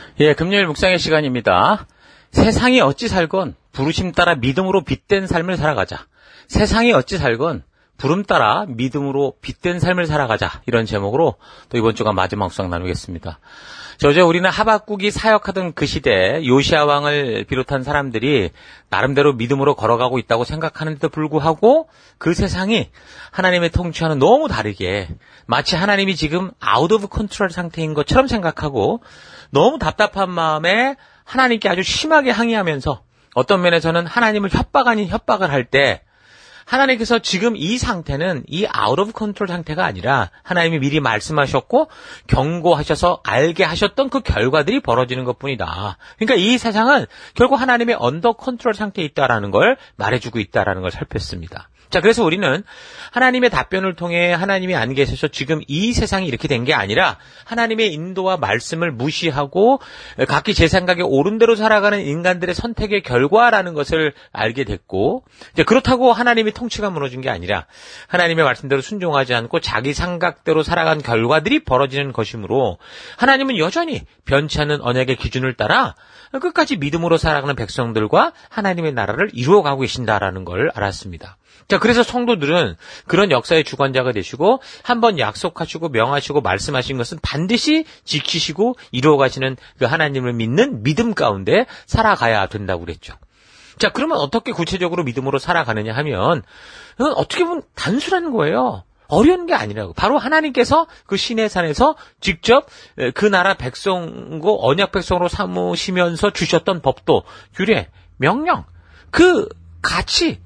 예, 금요일 묵상의 시간입니다. 세상이 어찌 살건 부르심 따라 믿음으로 빛된 삶을 살아가자. 세상이 어찌 살건 부름 따라 믿음으로 빛된 삶을 살아가자. 이런 제목으로 또 이번 주가 마지막 묵상 나누겠습니다. 어제 우리는 하박국이 사역하던 그 시대 요시야 왕을 비롯한 사람들이 나름대로 믿음으로 걸어가고 있다고 생각하는데도 불구하고 그 세상이 하나님의 통치와는 너무 다르게 마치 하나님이 지금 아웃 오브 컨트롤 상태인 것처럼 생각하고 너무 답답한 마음에 하나님께 아주 심하게 항의하면서 어떤 면에서는 하나님을 협박 아닌 협박을 할 때 하나님께서 지금 이 상태는 이 아웃 오브 컨트롤 상태가 아니라 하나님이 미리 말씀하셨고 경고하셔서 알게 하셨던 그 결과들이 벌어지는 것뿐이다. 그러니까 이 세상은 결국 하나님의 언더 컨트롤 상태에 있다라는 걸 말해주고 있다라는 걸 살폈습니다. 자, 그래서 우리는 하나님의 답변을 통해 하나님이 안 계셔서 지금 이 세상이 이렇게 된 게 아니라 하나님의 인도와 말씀을 무시하고 각기 제 생각에 옳은 대로 살아가는 인간들의 선택의 결과라는 것을 알게 됐고, 이제 그렇다고 하나님의 통치가 무너진 게 아니라 하나님의 말씀대로 순종하지 않고 자기 생각대로 살아간 결과들이 벌어지는 것이므로 하나님은 여전히 변치 않는 언약의 기준을 따라 끝까지 믿음으로 살아가는 백성들과 하나님의 나라를 이루어가고 계신다라는 걸 알았습니다. 자, 그래서 성도들은 그런 역사의 주관자가 되시고 한번 약속하시고 명하시고 말씀하신 것은 반드시 지키시고 이루어가시는 그 하나님을 믿는 믿음 가운데 살아가야 된다고 그랬죠. 자, 그러면 어떻게 구체적으로 믿음으로 살아가느냐 하면 어떻게 보면 단순한 거예요. 어려운 게 아니라고. 바로 하나님께서 그 시내 산에서 직접 그 나라 백성고 언약 백성으로 삼으시면서 주셨던 법도, 규례, 명령, 그 같이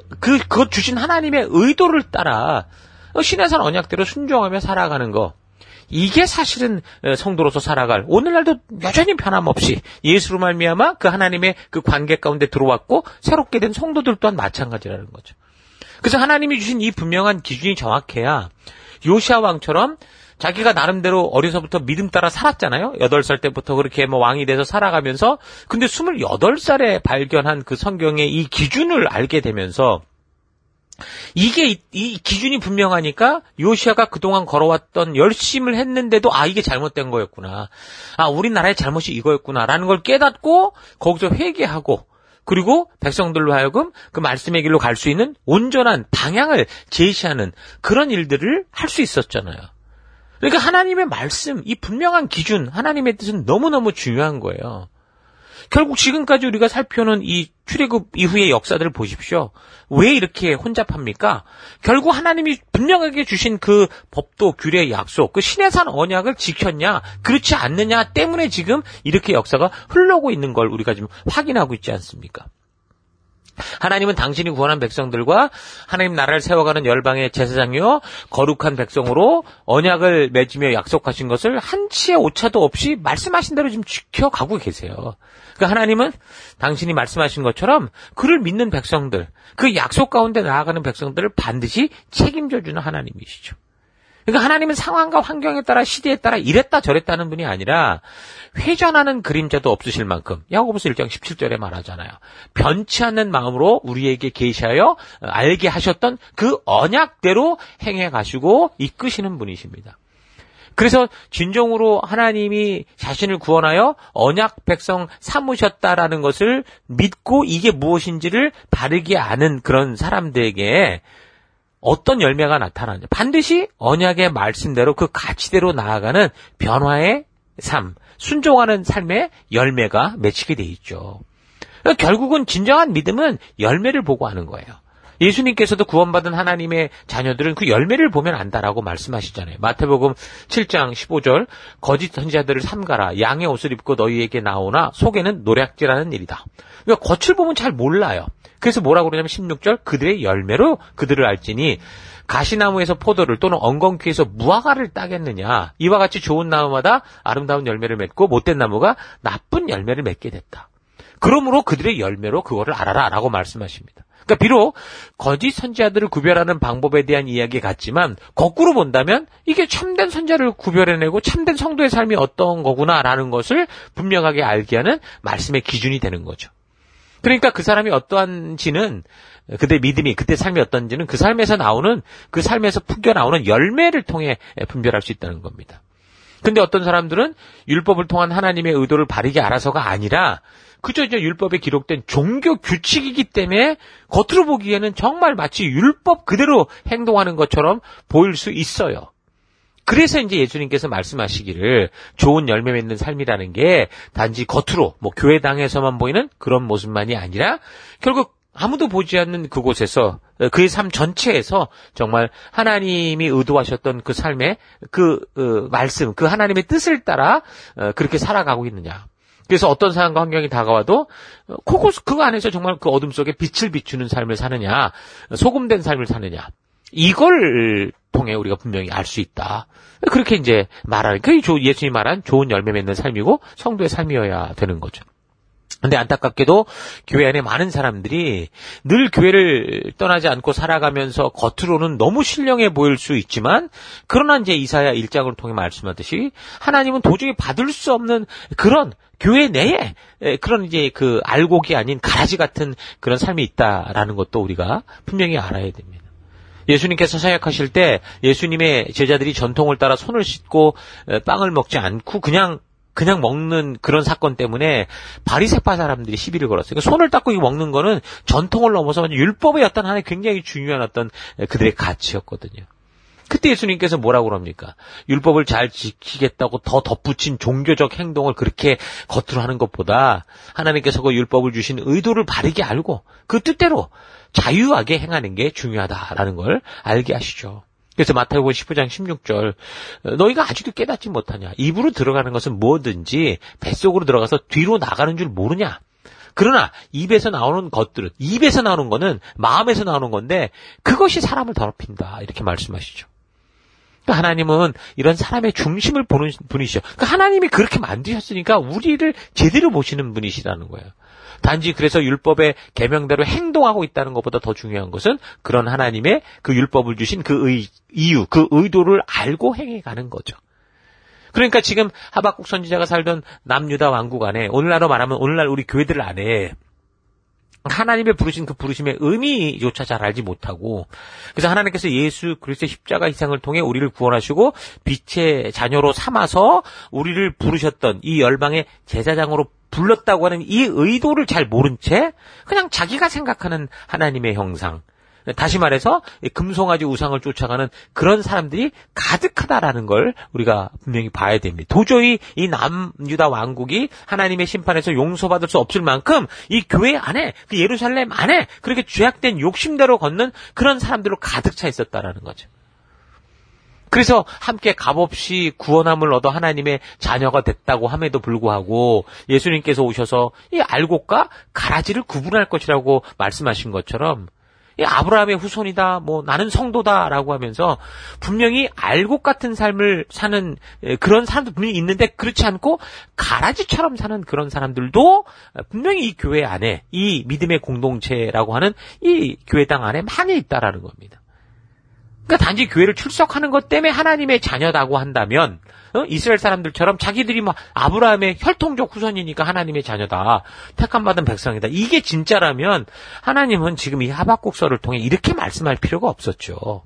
그것 주신 하나님의 의도를 따라 시내산 언약대로 순종하며 살아가는 거. 이게 사실은 성도로서 살아갈, 오늘날도 여전히 변함없이 예수로 말미암아 그 하나님의 그 관계 가운데 들어왔고 새롭게 된 성도들 또한 마찬가지라는 거죠. 그래서 하나님이 주신 이 분명한 기준이 정확해야 요시야 왕처럼 자기가 나름대로 어려서부터 믿음 따라 살았잖아요. 8살 때부터 그렇게 왕이 돼서 살아가면서, 근데 28살에 발견한 그 성경의 이 기준을 알게 되면서 이게 이 기준이 분명하니까 요시야가 그동안 걸어왔던 열심을 했는데도 이게 잘못된 거였구나. 우리나라의 잘못이 이거였구나라는 걸 깨닫고 거기서 회개하고, 그리고 백성들로 하여금 그 말씀의 길로 갈 수 있는 온전한 방향을 제시하는 그런 일들을 할 수 있었잖아요. 그러니까 하나님의 말씀, 이 분명한 기준, 하나님의 뜻은 너무너무 중요한 거예요. 결국 지금까지 우리가 살펴놓은 이 출애굽 이후의 역사들을 보십시오. 왜 이렇게 혼잡합니까? 결국 하나님이 분명하게 주신 그 법도, 규례, 약속, 그 시내산 언약을 지켰냐, 그렇지 않느냐 때문에 지금 이렇게 역사가 흘러오고 있는 걸 우리가 지금 확인하고 있지 않습니까? 하나님은 당신이 구원한 백성들과 하나님 나라를 세워가는 열방의 제사장이요 거룩한 백성으로 언약을 맺으며 약속하신 것을 한치의 오차도 없이 말씀하신 대로 지금 지켜가고 계세요. 그러니까 하나님은 당신이 말씀하신 것처럼 그를 믿는 백성들, 그 약속 가운데 나아가는 백성들을 반드시 책임져주는 하나님이시죠. 그러니까 하나님은 상황과 환경에 따라, 시대에 따라 이랬다 저랬다는 분이 아니라 회전하는 그림자도 없으실 만큼, 야고보서 1장 17절에 말하잖아요. 변치 않는 마음으로 우리에게 계시하여 알게 하셨던 그 언약대로 행해 가시고 이끄시는 분이십니다. 그래서 진정으로 하나님이 자신을 구원하여 언약 백성 삼으셨다라는 것을 믿고 이게 무엇인지를 바르게 아는 그런 사람들에게 어떤 열매가 나타나냐. 반드시 언약의 말씀대로 그 가치대로 나아가는 변화의 삶, 순종하는 삶의 열매가 맺히게 돼 있죠. 그러니까 결국은 진정한 믿음은 열매를 보고 하는 거예요. 예수님께서도 구원받은 하나님의 자녀들은 그 열매를 보면 안다라고 말씀하시잖아요. 마태복음 7장 15절, 거짓 선지자들을 삼가라. 양의 옷을 입고 너희에게 나오나 속에는 노략질하는 일이다. 그러니까 겉을 보면 잘 몰라요. 그래서 뭐라고 그러냐면 16절, 그들의 열매로 그들을 알지니 가시나무에서 포도를 또는 엉겅퀴에서 무화과를 따겠느냐. 이와 같이 좋은 나무마다 아름다운 열매를 맺고 못된 나무가 나쁜 열매를 맺게 됐다. 그러므로 그들의 열매로 그거를 알아라 라고 말씀하십니다. 그러니까 비록 거짓 선지자들을 구별하는 방법에 대한 이야기 같지만 거꾸로 본다면 이게 참된 선지자를 구별해내고 참된 성도의 삶이 어떤 거구나라는 것을 분명하게 알게 하는 말씀의 기준이 되는 거죠. 그러니까 그 사람이 어떠한지는, 그때 믿음이, 그때 삶이 어떤지는 그 삶에서 나오는, 그 삶에서 풍겨 나오는 열매를 통해 분별할 수 있다는 겁니다. 근데 어떤 사람들은 율법을 통한 하나님의 의도를 바르게 알아서가 아니라 그저 이제 율법에 기록된 종교 규칙이기 때문에 겉으로 보기에는 정말 마치 율법 그대로 행동하는 것처럼 보일 수 있어요. 그래서 이제 예수님께서 말씀하시기를 좋은 열매 맺는 삶이라는 게 단지 겉으로 교회당에서만 보이는 그런 모습만이 아니라 결국 아무도 보지 않는 그곳에서 그의 삶 전체에서 정말 하나님이 의도하셨던 그 삶의 말씀, 그 하나님의 뜻을 따라 그렇게 살아가고 있느냐. 그래서 어떤 상황과 환경이 다가와도 그 안에서 정말 그 어둠 속에 빛을 비추는 삶을 사느냐, 소금된 삶을 사느냐. 이걸 통해 우리가 분명히 알 수 있다. 그렇게 이제 말하는, 그게 예수님이 말한 좋은 열매 맺는 삶이고 성도의 삶이어야 되는 거죠. 근데 안타깝게도 교회 안에 많은 사람들이 늘 교회를 떠나지 않고 살아가면서 겉으로는 너무 신령해 보일 수 있지만 그러나 이제 이사야 1장을 통해 말씀하듯이 하나님은 도저히 받을 수 없는 그런 교회 내에 그런 이제 그 알곡이 아닌 가라지 같은 그런 삶이 있다라는 것도 우리가 분명히 알아야 됩니다. 예수님께서 사역하실 때 예수님의 제자들이 전통을 따라 손을 씻고 빵을 먹지 않고 그냥 먹는 그런 사건 때문에 바리새파 사람들이 시비를 걸었어요. 그러니까 손을 닦고 이거 먹는 거는 전통을 넘어서 율법의 어떤 하나의 굉장히 중요한 어떤 그들의 가치였거든요. 그때 예수님께서 뭐라고 그럽니까? 율법을 잘 지키겠다고 더 덧붙인 종교적 행동을 그렇게 겉으로 하는 것보다 하나님께서 그 율법을 주신 의도를 바르게 알고 그 뜻대로 자유하게 행하는 게 중요하다라는 걸 알게 하시죠. 그래서 마태복음 19장 16절 너희가 아직도 깨닫지 못하냐. 입으로 들어가는 것은 뭐든지 뱃속으로 들어가서 뒤로 나가는 줄 모르냐. 그러나 입에서 나오는 것들은 입에서 나오는 거는 마음에서 나오는 건데 그것이 사람을 더럽힌다. 이렇게 말씀하시죠. 그러니까 하나님은 이런 사람의 중심을 보는 분이시죠. 그러니까 하나님이 그렇게 만드셨으니까 우리를 제대로 보시는 분이시라는 거예요. 단지 그래서 율법의 계명대로 행동하고 있다는 것보다 더 중요한 것은 그런 하나님의 그 율법을 주신 그 이유, 그 의도를 알고 행해가는 거죠. 그러니까 지금 하박국 선지자가 살던 남유다 왕국 안에 오늘날로 말하면 오늘날 우리 교회들 안에 하나님의 부르신 그 부르심의 의미조차 잘 알지 못하고 그래서 하나님께서 예수 그리스도의 십자가 희생을 통해 우리를 구원하시고 빛의 자녀로 삼아서 우리를 부르셨던 이 열방의 제사장으로 불렀다고 하는 이 의도를 잘 모른 채 그냥 자기가 생각하는 하나님의 형상, 다시 말해서 금송아지 우상을 쫓아가는 그런 사람들이 가득하다라는 걸 우리가 분명히 봐야 됩니다. 도저히 이 남유다 왕국이 하나님의 심판에서 용서받을 수 없을 만큼 이 교회 안에, 그 예루살렘 안에 그렇게 죄악된 욕심대로 걷는 그런 사람들로 가득 차 있었다라는 거죠. 그래서 함께 값없이 구원함을 얻어 하나님의 자녀가 됐다고 함에도 불구하고 예수님께서 오셔서 이 알곡과 가라지를 구분할 것이라고 말씀하신 것처럼 이 아브라함의 후손이다, 나는 성도다라고 하면서 분명히 알곡 같은 삶을 사는 그런 사람도 분명히 있는데 그렇지 않고 가라지처럼 사는 그런 사람들도 분명히 이 교회 안에 이 믿음의 공동체라고 하는 이 교회당 안에 많이 있다라는 겁니다. 그러니까 단지 교회를 출석하는 것 때문에 하나님의 자녀다고 한다면 이스라엘 사람들처럼 자기들이 아브라함의 혈통적 후손이니까 하나님의 자녀다. 택함받은 백성이다. 이게 진짜라면 하나님은 지금 이 하박국서를 통해 이렇게 말씀할 필요가 없었죠.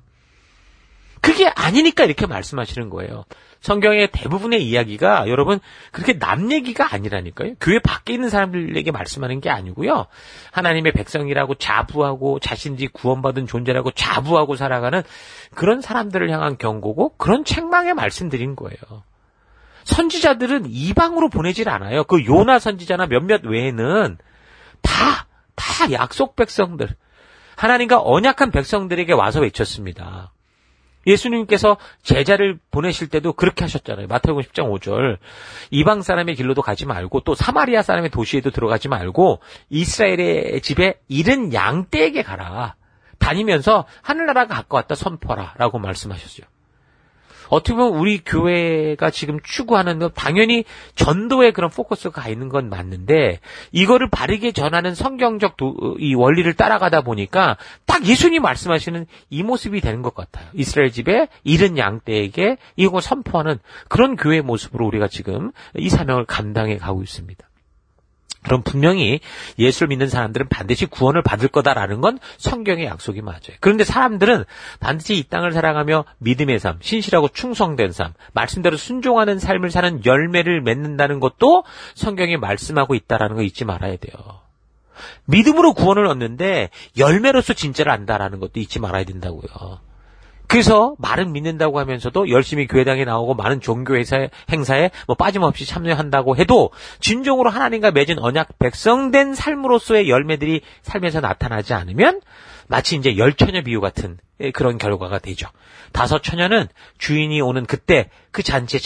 그게 아니니까 이렇게 말씀하시는 거예요. 성경의 대부분의 이야기가 여러분 그렇게 남 얘기가 아니라니까요. 교회 밖에 있는 사람들에게 말씀하는 게 아니고요. 하나님의 백성이라고 자부하고 자신들이 구원받은 존재라고 자부하고 살아가는 그런 사람들을 향한 경고고 그런 책망의 말씀드린 거예요. 선지자들은 이방으로 보내질 않아요. 그 요나 선지자나 몇몇 외에는 다 약속 백성들, 하나님과 언약한 백성들에게 와서 외쳤습니다. 예수님께서 제자를 보내실 때도 그렇게 하셨잖아요. 마태복음 10장 5절. 이방 사람의 길로도 가지 말고 또 사마리아 사람의 도시에도 들어가지 말고 이스라엘의 집에 잃은 양떼에게 가라. 다니면서 하늘나라가 가까웠다 선포하라 라고 말씀하셨어요. 어떻게 보면 우리 교회가 지금 추구하는 건 당연히 전도에 그런 포커스가 가 있는 건 맞는데 이거를 바르게 전하는 성경적 이 원리를 따라가다 보니까 딱 예수님이 말씀하시는 이 모습이 되는 것 같아요. 이스라엘 집에 잃은 양떼에게 이걸 선포하는 그런 교회의 모습으로 우리가 지금 이 사명을 감당해 가고 있습니다. 그럼 분명히 예수를 믿는 사람들은 반드시 구원을 받을 거다라는 건 성경의 약속이 맞아요. 그런데 사람들은 반드시 이 땅을 살아가며 믿음의 삶, 신실하고 충성된 삶, 말씀대로 순종하는 삶을 사는 열매를 맺는다는 것도 성경이 말씀하고 있다라는 거 잊지 말아야 돼요. 믿음으로 구원을 얻는데 열매로서 진짜를 안다라는 것도 잊지 말아야 된다고요. 그래서 말은 믿는다고 하면서도 열심히 교회당에 나오고 많은 종교 행사에 빠짐없이 참여한다고 해도 진정으로 하나님과 맺은 언약 백성된 삶으로서의 열매들이 삶에서 나타나지 않으면 마치 이제 10처녀 비유 같은 그런 결과가 되죠. 5처녀는 주인이 오는 그때 그 잔치에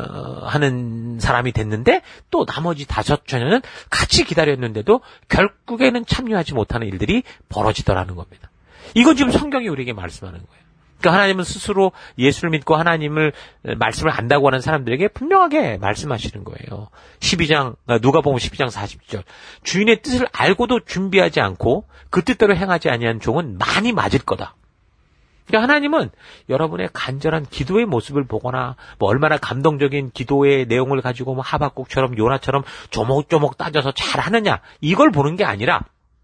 참여하는 사람이 됐는데 또 나머지 5처녀는 같이 기다렸는데도 결국에는 참여하지 못하는 일들이 벌어지더라는 겁니다. 이건 지금 성경이 우리에게 말씀하는 거예요. 그러니까 하나님은 스스로 예수를 믿고 하나님을 말씀을 안다고 하는 사람들에게 분명하게 말씀하시는 거예요. 누가복음 12장 40절. 주인의 뜻을 알고도 준비하지 않고 그 뜻대로 행하지 아니한 종은 많이 맞을 거다. 그러니까 하나님은 여러분의 간절한 기도의 모습을 보거나 얼마나 감동적인 기도의 내용을 가지고 하박국처럼 요나처럼 조목조목 따져서 잘하느냐 이걸 보는 게 아니라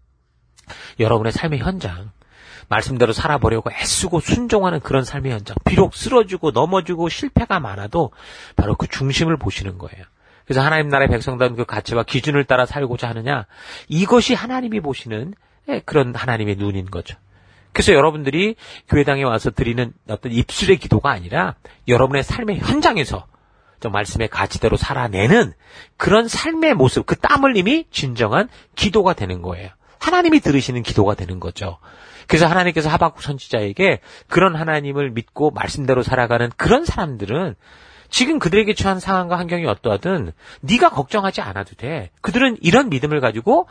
여러분의 삶의 현장, 말씀대로 살아보려고 애쓰고 순종하는 그런 삶의 현장, 비록 쓰러지고 넘어지고 실패가 많아도 바로 그 중심을 보시는 거예요. 그래서 하나님 나라의 백성다운 그 가치와 기준을 따라 살고자 하느냐, 이것이 하나님이 보시는 그런 하나님의 눈인 거죠. 그래서 여러분들이 교회당에 와서 드리는 어떤 입술의 기도가 아니라 여러분의 삶의 현장에서 저 말씀의 가치대로 살아내는 그런 삶의 모습, 그 땀 흘림이 진정한 기도가 되는 거예요. 하나님이 들으시는 기도가 되는 거죠. 그래서 하나님께서 하박국 선지자에게 그런 하나님을 믿고 말씀대로 살아가는 그런 사람들은 지금 그들에게 처한 상황과 환경이 어떠하든 네가 걱정하지 않아도 돼. 그들은 이런 믿음을 가지고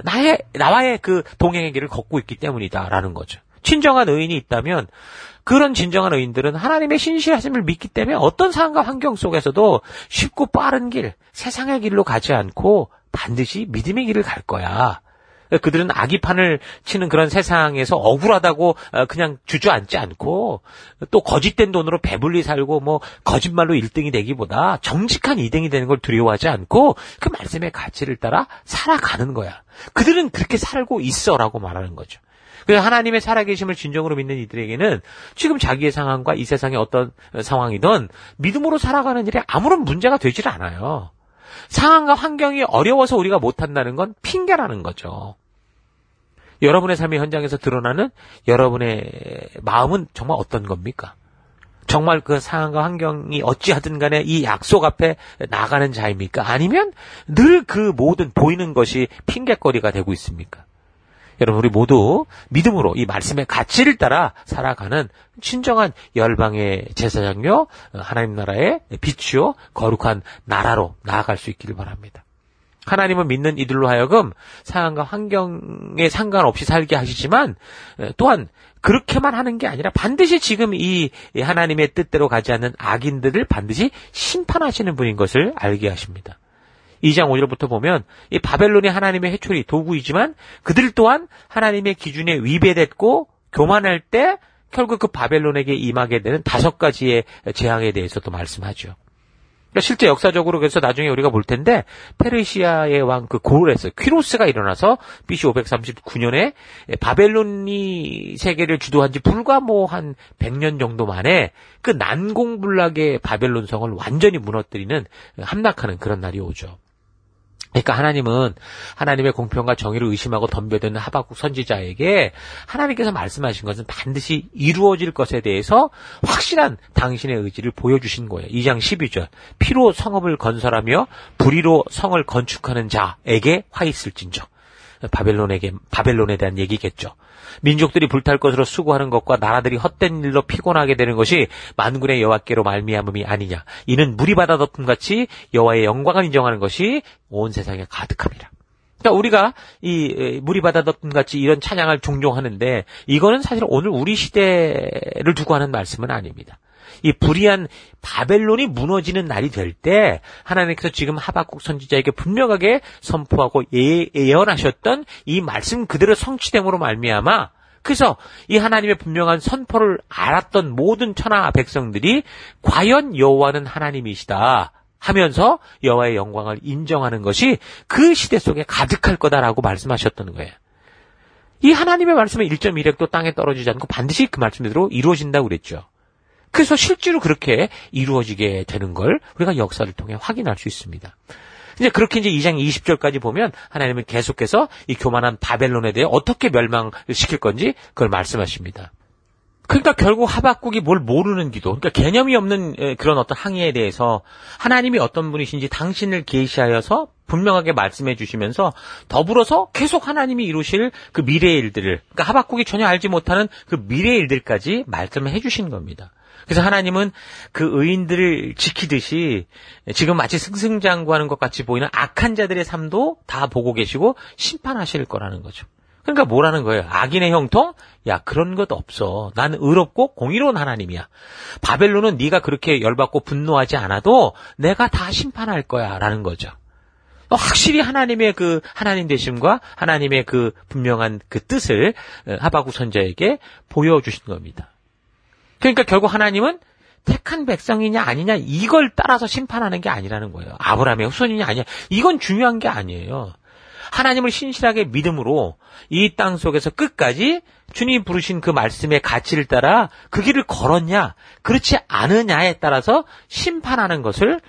나와의 그 동행의 길을 걷고 있기 때문이다라는 거죠. 진정한 의인이 있다면 그런 진정한 의인들은 하나님의 신실하심을 믿기 때문에 어떤 상황과 환경 속에서도 쉽고 빠른 길, 세상의 길로 가지 않고 반드시 믿음의 길을 갈 거야. 그들은 악의판을 치는 그런 세상에서 억울하다고 그냥 주저앉지 않고 또 거짓된 돈으로 배불리 살고 거짓말로 1등이 되기보다 정직한 2등이 되는 걸 두려워하지 않고 그 말씀의 가치를 따라 살아가는 거야. 그들은 그렇게 살고 있어라고 말하는 거죠. 그래서 하나님의 살아계심을 진정으로 믿는 이들에게는 지금 자기의 상황과 이 세상의 어떤 상황이든 믿음으로 살아가는 일에 아무런 문제가 되질 않아요. 상황과 환경이 어려워서 우리가 못한다는 건 핑계라는 거죠. 여러분의 삶의 현장에서 드러나는 여러분의 마음은 정말 어떤 겁니까? 정말 그 상황과 환경이 어찌하든 간에 이 약속 앞에 나가는 자입니까? 아니면 늘 그 모든 보이는 것이 핑계거리가 되고 있습니까? 여러분, 우리 모두 믿음으로 이 말씀의 가치를 따라 살아가는 진정한 열방의 제사장요, 하나님 나라의 빛이요, 거룩한 나라로 나아갈 수 있기를 바랍니다. 하나님을 믿는 이들로 하여금 상황과 환경에 상관없이 살게 하시지만 또한 그렇게만 하는 게 아니라 반드시 지금 이 하나님의 뜻대로 가지 않는 악인들을 반드시 심판하시는 분인 것을 알게 하십니다. 2장 5절부터 보면 이 바벨론이 하나님의 해초리 도구이지만 그들 또한 하나님의 기준에 위배됐고 교만할 때 결국 그 바벨론에게 임하게 되는 5가지의 재앙에 대해서도 말씀하죠. 그러니까 실제 역사적으로 그래서 나중에 우리가 볼 텐데 페르시아의 왕 그 고레스 퀴로스가 일어나서 BC 539년에 바벨론이 세계를 주도한 지 불과 한 100년 정도 만에 그 난공불락의 바벨론 성을 완전히 무너뜨리는 함락하는 그런 날이 오죠. 그러니까 하나님은 하나님의 공평과 정의를 의심하고 덤벼드는 하박국 선지자에게 하나님께서 말씀하신 것은 반드시 이루어질 것에 대해서 확실한 당신의 의지를 보여주신 거예요. 2장 12절 피로 성읍을 건설하며 불의로 성을 건축하는 자에게 화 있을진저. 바벨론에 대한 얘기겠죠. 민족들이 불탈 것으로 수고하는 것과 나라들이 헛된 일로 피곤하게 되는 것이 만군의 여호와께로 말미암음이 아니냐. 이는 물이 바다 덮음같이 여호와의 영광을 인정하는 것이 온 세상에 가득함이라. 그러니까 우리가 이 물이 바다 덮음같이 이런 찬양을 종종 하는데 이거는 사실 오늘 우리 시대를 두고 하는 말씀은 아닙니다. 이 불의한 바벨론이 무너지는 날이 될 때 하나님께서 지금 하박국 선지자에게 분명하게 선포하고 예언하셨던 이 말씀 그대로 성취됨으로 말미암아 그래서 이 하나님의 분명한 선포를 알았던 모든 천하 백성들이 과연 여호와는 하나님이시다 하면서 여호와의 영광을 인정하는 것이 그 시대 속에 가득할 거다라고 말씀하셨던 거예요. 이 하나님의 말씀은 1.1획도 땅에 떨어지지 않고 반드시 그 말씀대로 이루어진다고 그랬죠. 그래서 실제로 그렇게 이루어지게 되는 걸 우리가 역사를 통해 확인할 수 있습니다. 이제 그렇게 이제 2장 20절까지 보면 하나님은 계속해서 이 교만한 바벨론에 대해 어떻게 멸망시킬 건지 그걸 말씀하십니다. 그러니까 결국 하박국이 뭘 모르는 기도, 그러니까 개념이 없는 그런 어떤 항의에 대해서 하나님이 어떤 분이신지 당신을 계시하여서 분명하게 말씀해 주시면서 더불어서 계속 하나님이 이루실 그 미래의 일들을, 그러니까 하박국이 전혀 알지 못하는 그 미래의 일들까지 말씀을 해 주신 겁니다. 그래서 하나님은 그 의인들을 지키듯이 지금 마치 승승장구하는 것 같이 보이는 악한 자들의 삶도 다 보고 계시고 심판하실 거라는 거죠. 그러니까 뭐라는 거예요? 악인의 형통? 야, 그런 것 없어. 난 의롭고 공의로운 하나님이야. 바벨론은 네가 그렇게 열받고 분노하지 않아도 내가 다 심판할 거야 라는 거죠. 확실히 하나님의 그 하나님 되심과 하나님의 그 분명한 그 뜻을 하박국 선지자에게 보여주신 겁니다. 그러니까 결국 하나님은 택한 백성이냐 아니냐 이걸 따라서 심판하는 게 아니라는 거예요. 아브라함의 후손이냐 아니냐 이건 중요한 게 아니에요. 하나님을 신실하게 믿음으로 이 땅 속에서 끝까지 주님이 부르신 그 말씀의 가치를 따라 그 길을 걸었냐 그렇지 않으냐에 따라서 심판하는 것을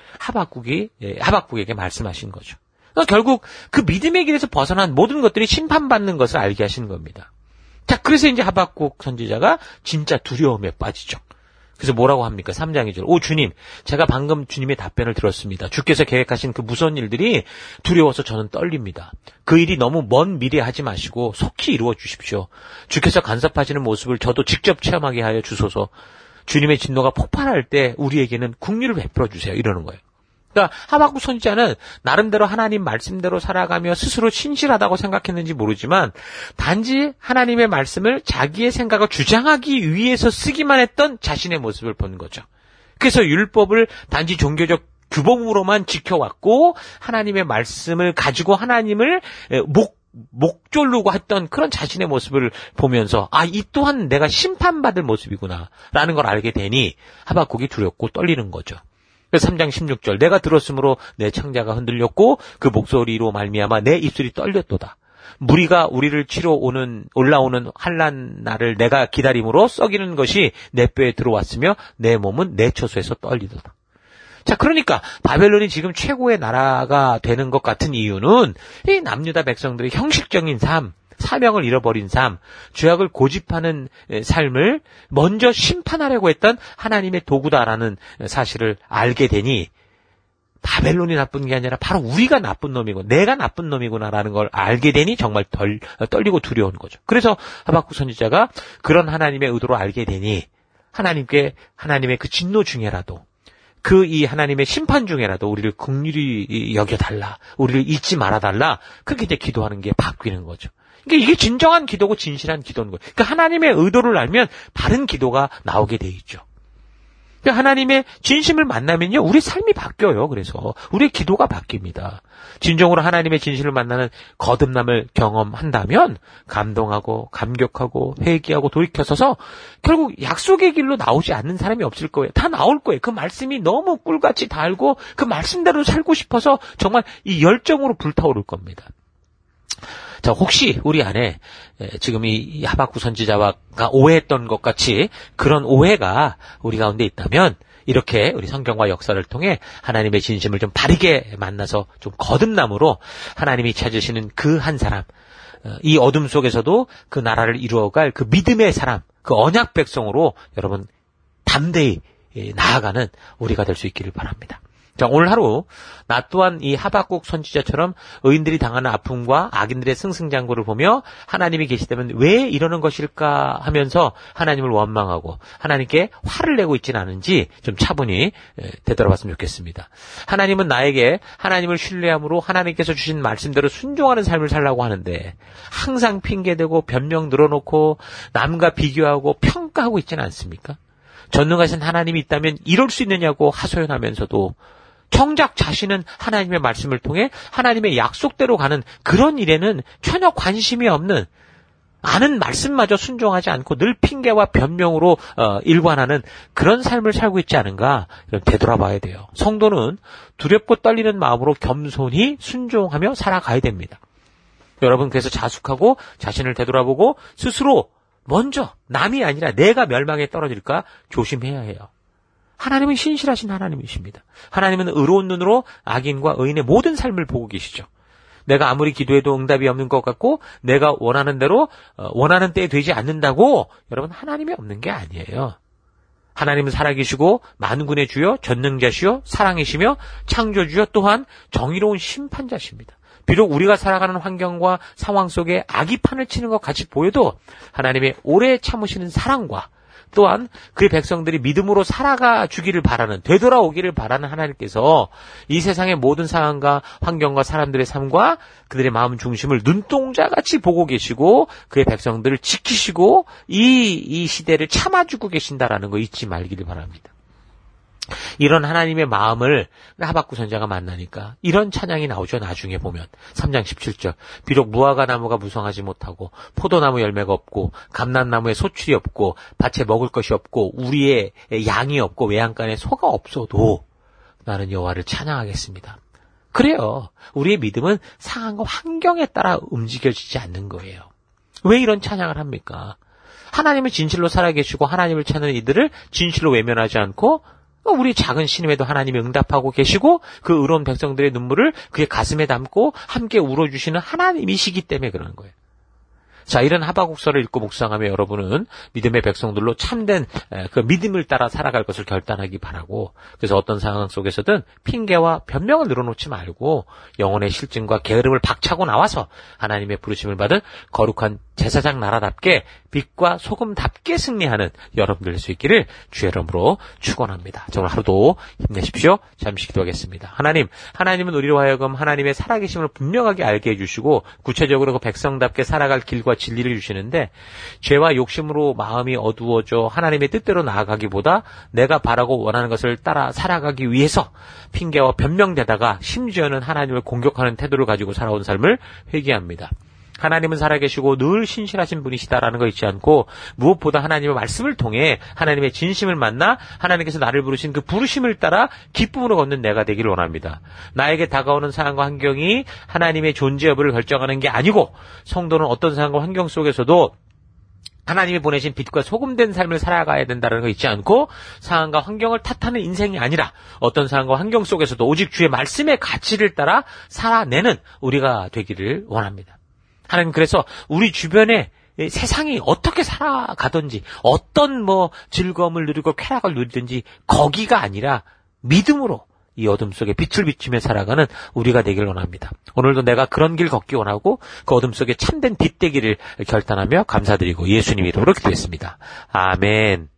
하박국에게 말씀하신 거죠. 그러니까 결국 그 믿음의 길에서 벗어난 모든 것들이 심판받는 것을 알게 하시는 겁니다. 자, 그래서 이제 하박국 선지자가 진짜 두려움에 빠지죠. 그래서 뭐라고 합니까? 3장 2절. 오 주님, 제가 방금 주님의 답변을 들었습니다. 주께서 계획하신 그 무서운 일들이 두려워서 저는 떨립니다. 그 일이 너무 먼 미래에 하지 마시고 속히 이루어 주십시오. 주께서 간섭하시는 모습을 저도 직접 체험하게 하여 주소서. 주님의 진노가 폭발할 때 우리에게는 긍휼을 베풀어 주세요. 이러는 거예요. 그러니까 하박국 선지자는 나름대로 하나님 말씀대로 살아가며 스스로 신실하다고 생각했는지 모르지만 단지 하나님의 말씀을 자기의 생각을 주장하기 위해서 쓰기만 했던 자신의 모습을 본 거죠. 그래서 율법을 단지 종교적 규범으로만 지켜왔고 하나님의 말씀을 가지고 하나님을 목졸르고 했던 그런 자신의 모습을 보면서 이 또한 내가 심판받을 모습이구나 라는 걸 알게 되니 하박국이 두렵고 떨리는 거죠. 3장 16절 내가 들었으므로 내 창자가 흔들렸고 그 목소리로 말미암아 내 입술이 떨렸도다. 무리가 우리를 치러 올라오는 환난 날을 내가 기다림으로 썩이는 것이 내 뼈에 들어왔으며 내 몸은 내 처소에서 떨리도다. 자, 그러니까 바벨론이 지금 최고의 나라가 되는 것 같은 이유는 이 남유다 백성들의 형식적인 삶, 사명을 잃어버린 삶, 죄악을 고집하는 삶을 먼저 심판하려고 했던 하나님의 도구다라는 사실을 알게 되니 바벨론이 나쁜 게 아니라 바로 우리가 나쁜 놈이고 내가 나쁜 놈이구나라는 걸 알게 되니 정말 떨리고 두려운 거죠. 그래서 하박국 선지자가 그런 하나님의 의도로 알게 되니 하나님의 그 진노 중에라도 이 하나님의 심판 중에라도 우리를 긍휼히 여겨달라, 우리를 잊지 말아달라, 그렇게 이제 기도하는 게 바뀌는 거죠. 그러니까 이게 진정한 기도고 진실한 기도인 거예요. 그러니까 하나님의 의도를 알면 바른 기도가 나오게 돼 있죠. 그러니까 하나님의 진심을 만나면요, 우리 삶이 바뀌어요. 그래서 우리의 기도가 바뀝니다. 진정으로 하나님의 진실을 만나는 거듭남을 경험한다면 감동하고 감격하고 회개하고 돌이켜서서 결국 약속의 길로 나오지 않는 사람이 없을 거예요. 다 나올 거예요. 그 말씀이 너무 꿀같이 달고 그 말씀대로 살고 싶어서 정말 이 열정으로 불타오를 겁니다. 자, 혹시 우리 안에 지금 이 하박국 선지자가 오해했던 것 같이 그런 오해가 우리 가운데 있다면 이렇게 우리 성경과 역사를 통해 하나님의 진심을 좀 바르게 만나서 좀 거듭남으로 하나님이 찾으시는 그 한 사람, 이 어둠 속에서도 그 나라를 이루어갈 그 믿음의 사람, 그 언약 백성으로 여러분 담대히 나아가는 우리가 될 수 있기를 바랍니다. 자, 오늘 하루 나 또한 이 하박국 선지자처럼 의인들이 당하는 아픔과 악인들의 승승장구를 보며 하나님이 계시다면 왜 이러는 것일까 하면서 하나님을 원망하고 하나님께 화를 내고 있지는 않은지 좀 차분히 되돌아봤으면 좋겠습니다. 하나님은 나에게 하나님을 신뢰함으로 하나님께서 주신 말씀대로 순종하는 삶을 살라고 하는데 항상 핑계대고 변명 늘어놓고 남과 비교하고 평가하고 있지는 않습니까? 전능하신 하나님이 있다면 이럴 수 있느냐고 하소연하면서도 정작 자신은 하나님의 말씀을 통해 하나님의 약속대로 가는 그런 일에는 전혀 관심이 없는 아는 말씀마저 순종하지 않고 늘 핑계와 변명으로 일관하는 그런 삶을 살고 있지 않은가 되돌아봐야 돼요. 성도는 두렵고 떨리는 마음으로 겸손히 순종하며 살아가야 됩니다. 여러분 그래서 자숙하고 자신을 되돌아보고 스스로 먼저 남이 아니라 내가 멸망에 떨어질까 조심해야 해요. 하나님은 신실하신 하나님이십니다. 하나님은 의로운 눈으로 악인과 의인의 모든 삶을 보고 계시죠. 내가 아무리 기도해도 응답이 없는 것 같고 내가 원하는 대로 원하는 때에 되지 않는다고 여러분 하나님이 없는 게 아니에요. 하나님은 살아계시고 만군의 주여 전능자시여 사랑이시며 창조주여 또한 정의로운 심판자십니다. 비록 우리가 살아가는 환경과 상황 속에 악이 판을 치는 것 같이 보여도 하나님의 오래 참으시는 사랑과 또한 그의 백성들이 믿음으로 살아가 주기를 바라는 되돌아오기를 바라는 하나님께서 이 세상의 모든 상황과 환경과 사람들의 삶과 그들의 마음 중심을 눈동자같이 보고 계시고 그의 백성들을 지키시고 이 시대를 참아주고 계신다라는 거 잊지 말기를 바랍니다. 이런 하나님의 마음을 하박국 선지자가 만나니까 이런 찬양이 나오죠. 나중에 보면 3장 17절 비록 무화과 나무가 무성하지 못하고 포도나무 열매가 없고 감람나무에 소출이 없고 밭에 먹을 것이 없고 우리의 양이 없고 외양간에 소가 없어도 나는 여호와를 찬양하겠습니다. 그래요. 우리의 믿음은 상황과 환경에 따라 움직여지지 않는 거예요. 왜 이런 찬양을 합니까? 하나님을 진실로 살아계시고 하나님을 찾는 이들을 진실로 외면하지 않고 우리 작은 신임에도 하나님이 응답하고 계시고 그 의로운 백성들의 눈물을 그의 가슴에 담고 함께 울어주시는 하나님이시기 때문에 그러는 거예요. 자, 이런 하박국서를 읽고 묵상하며 여러분은 믿음의 백성들로 참된 그 믿음을 따라 살아갈 것을 결단하기 바라고 그래서 어떤 상황 속에서든 핑계와 변명을 늘어놓지 말고 영혼의 실증과 게으름을 박차고 나와서 하나님의 부르심을 받은 거룩한 제사장 나라답게 빛과 소금답게 승리하는 여러분들 될 수 있기를 주의 이름으로 축원합니다. 오늘 하루도 힘내십시오. 잠시 기도하겠습니다. 하나님은 우리로 하여금 하나님의 살아계심을 분명하게 알게 해주시고 구체적으로 그 백성답게 살아갈 길과 진리를 주시는데 죄와 욕심으로 마음이 어두워져 하나님의 뜻대로 나아가기보다 내가 바라고 원하는 것을 따라 살아가기 위해서 핑계와 변명되다가 심지어는 하나님을 공격하는 태도를 가지고 살아온 삶을 회개합니다. 하나님은 살아계시고 늘 신실하신 분이시다라는 거 잊지 않고 무엇보다 하나님의 말씀을 통해 하나님의 진심을 만나 하나님께서 나를 부르신 그 부르심을 따라 기쁨으로 걷는 내가 되기를 원합니다. 나에게 다가오는 상황과 환경이 하나님의 존재 여부를 결정하는 게 아니고 성도는 어떤 상황과 환경 속에서도 하나님이 보내신 빛과 소금된 삶을 살아가야 된다는 거 잊지 않고 상황과 환경을 탓하는 인생이 아니라 어떤 상황과 환경 속에서도 오직 주의 말씀의 가치를 따라 살아내는 우리가 되기를 원합니다. 하나님 그래서 우리 주변에 세상이 어떻게 살아가든지 어떤 즐거움을 누리고 쾌락을 누리든지 거기가 아니라 믿음으로 이 어둠 속에 빛을 비추며 살아가는 우리가 되길 원합니다. 오늘도 내가 그런 길 걷기 원하고 그 어둠 속에 참된 빛 되기를 결단하며 감사드리고 예수님 이름으로 기도했습니다. 아멘.